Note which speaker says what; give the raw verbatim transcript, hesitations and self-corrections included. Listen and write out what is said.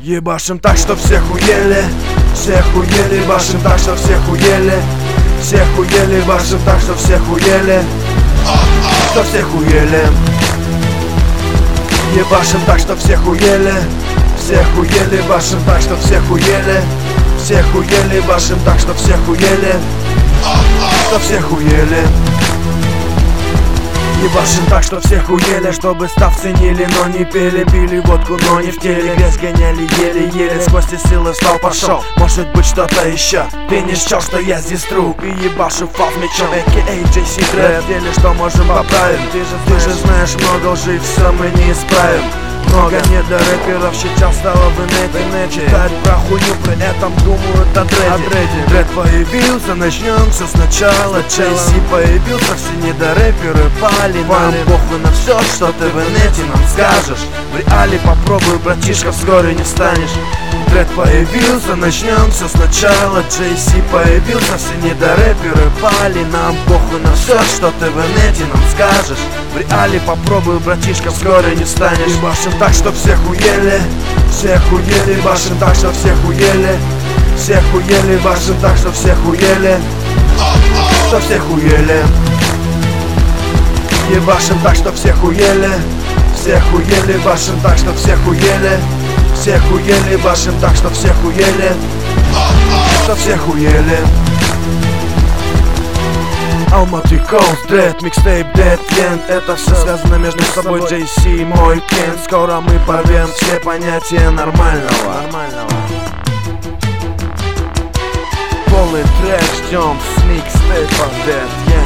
Speaker 1: Ебашим так, что все хуели, все хуели, башим так, что все хуели, все хуели, башим так, что все хуели, что все хуели. Ебашим так, что все хуели, все хуели, башим так, что все хуели, все хуели, башим так, что все хуели, что все хуели. Ебашим так, что все хуели, чтобы став ценили, но не пели. Пили водку, но не в теле, вес гоняли еле-еле. Сквозь те силы встал, пошел, может быть что-то еще. Ты не счел, что я здесь тру и ебашу фал мечом, а.к.а. джей си Dread. В деле, что можем поправить, ты же, ты же знаешь, много лжи, и все мы не исправим. Много недорэперов сейчас стало в инете читать про хуйню, при этом думают о дреде. Дред появился, начнем все сначала. джей си появился, все недорэперы пали. Нам похуй на все, что ты в инете нам скажешь. В реале попробуй, братишка, вскоре не станешь. Дред появился, начнем все сначала. джей си появился, все недорэперы пали. Нам похуй на все, что ты в инете нам скажешь. В реале попробуй, братишка, вскоре не станешь. Башим так, что все хуели, все хуели, башим так, что все хуели, все хуели, башим так, что все хуели, что все хуели. Ебашим так, что все хуели, все хуели, башим так, что все хуели, все хуели, башим так, что все хуели, что все хуели. Алматы Coast, Dread, микстейп, Dead End. Это все связано между собой, джей си, мой кен. Скоро мы порвем все понятия нормального. Полный трек ждем с микстейпа Dead End.